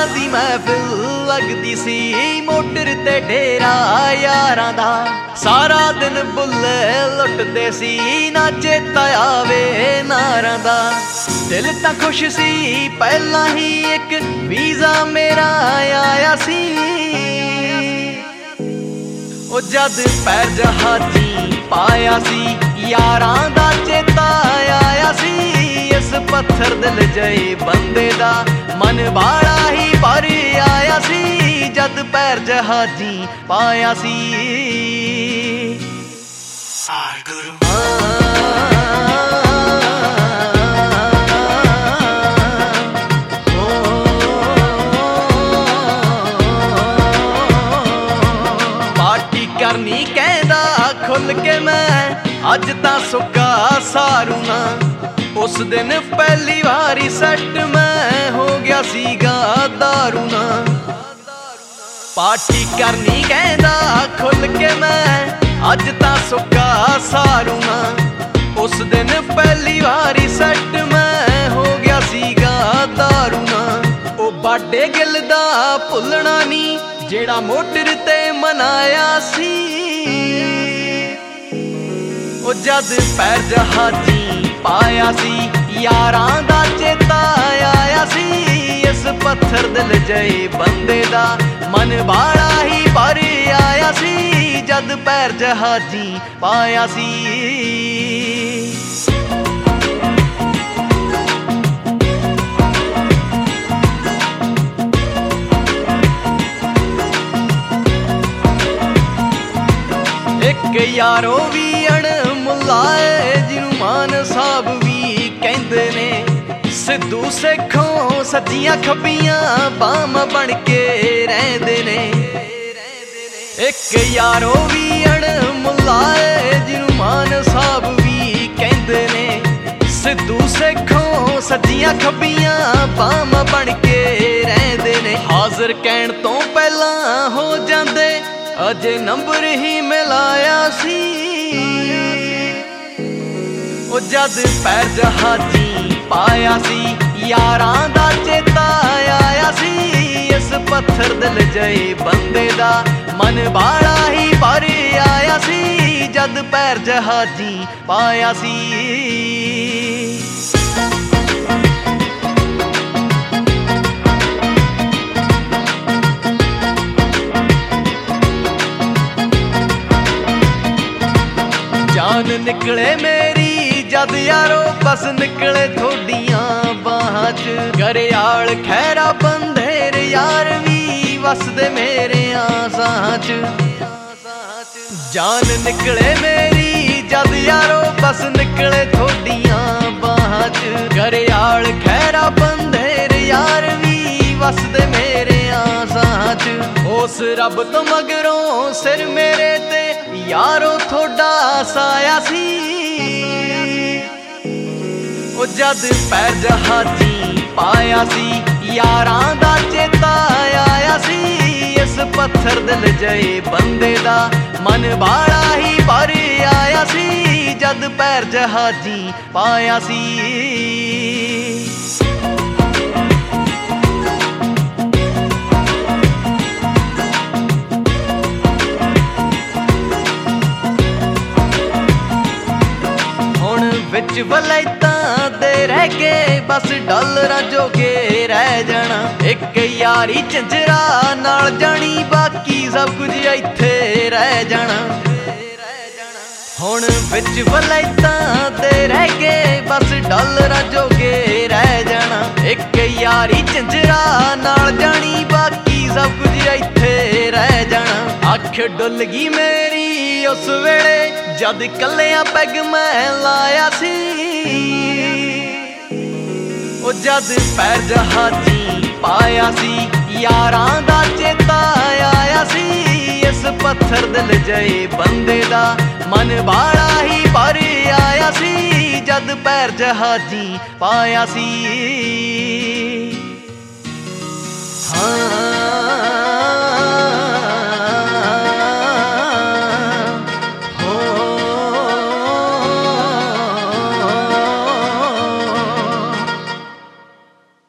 दी महफिल लगदी सी मोटर ते डेरा यारां दा। सारा दिन बुल्ले लुटदे सी ना चेता आवे नारां दा। दिल तां खुश सी पहला ही एक वीज़ा मेरा आया सी। ओ जद पैर जहाजी पाया सी यारां दा चेता आया सी। इस पत्थर दिल जए बंदे दा मन बाड़ा ही भर आया सी। जद पैर जहाजी पाया सी। पार्टी करनी कहदा खुल के मैं अज तां सुक्का सारू ना। उस दिन पहली बारी सैट मैं हो गया सीगा दारू ना। पार्टी करनी कहदा खुल के मैं अज तां सुक्का सारू ना। उस दिन पहली बारी सैट मैं हो गया सीगा दारू ना। ओ बाडे गिल दा भुलना नी जेड़ा मोटर ते मनाया सी। ओ जद पैर जहाजी पाया सी यारां दा चेता आया सी। इस पत्थर दिल जए बंदे दा मन बाड़ा ही भर आया सी। जद पैर जहाजी पाया सी। एक यारो भी अणमुल्ला है जिन्हू मान साहब भी कहंदे ने। सिद्धू सेखों सज्जियां खब्बियां बाम बन के रहंदे ने। एक यारो भी अणमुल्ला है जिन्हू मान साहब भी कहंदे ने। सिद्धू सेखों सज्जियां खब्बियां बाम बन के रहंदे ने। हाज़र कहण तो पहला हो जांदे अजे नंबर ही मिलाया सी। ओ जद पैर जहाजी पाया सी यारां दा चेता आया सी। इस पत्थर दिल जए बंदे दा मन बाड़ा ही भर आया सी। जद पैर जहाजी पाया सी। जान निकले मेरी जद यारो बस निकले थोड़ियां बाहां च। घरियाल खैरा बंधेर यार भी वसदे मेरे आसां च। जान निकले मेरी जद यारो बस निकले थोड़ियां बाहां च। घरियाल खैरा बंधेर यार भी वसदे मेरे आसां च। उस रब तो मगरों सिर मेरे ते यारो थोड़ा साया सी। ओ जद पैर जहाजी पाया सी यारां दा चेता आया सी। इस पत्थर दिल जए बंदे दा मन बाड़ा ही भर आया सी। जद पैर जहाजी पाया सी। विच वलैतां दे रह के बस डॉलरां जोगे रह जाना। एक यारी झंझरा नाल जानी बाकी सब कुछ इत्थे रह जाना। हुण विच वलैतां दे रह के बस डॉलरां जोगे रह जाना। एक यारी झंझरा नाल जानी बाकी सब कुछ इत्थे रह जाना। अख डुल गई मेरी उस वेले जद कल्लियां पैग मैं लाया सी। ओ जद पैर जहाजी पाया सी यारां दा चेता आया सी। इस पत्थर दिल जए बंदे दा मन बाड़ा ही भर आया सी। जद पैर जहाजी पाया सी। हाँ